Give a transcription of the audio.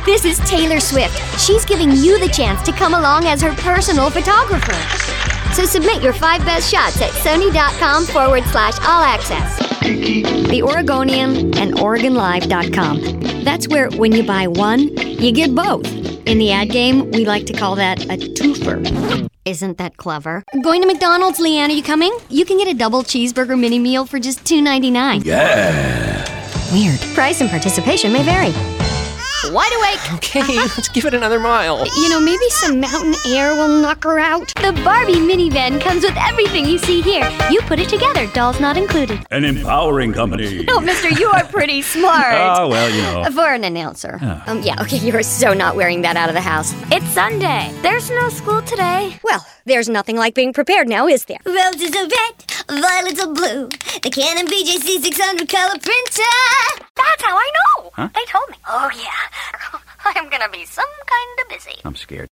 This is Taylor Swift. She's giving you the chance to come along as her personal photographer. So submit your 5 best shots at Sony.com/all-access. The Oregonian and OregonLive.com. That's where when you buy one, you get both. In the ad game, we like to call that a twofer. Isn't that clever? Going to McDonald's, Leanne, are you coming? You can get a double cheeseburger mini meal for just $2.99. Yeah. Weird. Price and participation may vary. Wide awake! Okay, let's give it another mile. You know, maybe some mountain air will knock her out. The Barbie minivan comes with everything you see here. You put it together, dolls not included. An empowering company. Oh, mister, you are pretty smart. Oh, well, you know. For an announcer. Oh. Yeah, okay, you're so not wearing that out of the house. It's Sunday. There's no school today. Well, there's nothing like being prepared now, is there? Roses are red, violets are blue. The Canon BJC 600 color printer. That's how I know. Huh? They told me. Oh, yeah. I'm gonna be some kind of busy. I'm scared.